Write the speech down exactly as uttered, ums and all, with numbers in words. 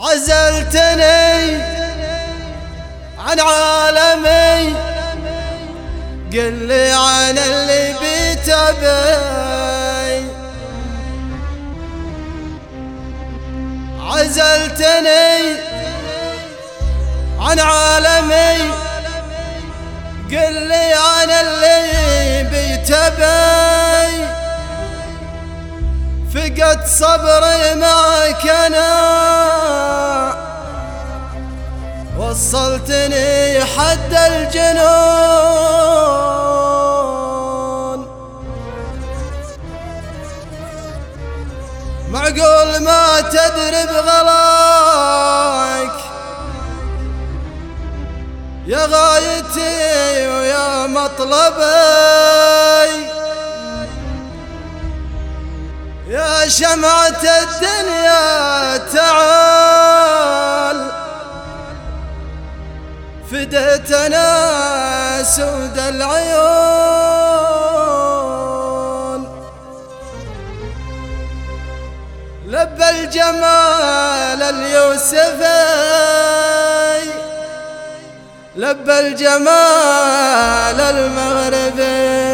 عزلتني عن عالمي، قل لي عن اللي بيتبي. عزلتني عن عالمي، قل لي عن اللي بيتبي. فقد صبري معك انا، وصلتني حد الجنون. معقول ما تدري بغلاك يا غايتي ويا مطلبي، يا شمعة الدنيا تعال. فديت انا سود العيون، لبى الجمال اليوسفي، لبى الجمال المغربي.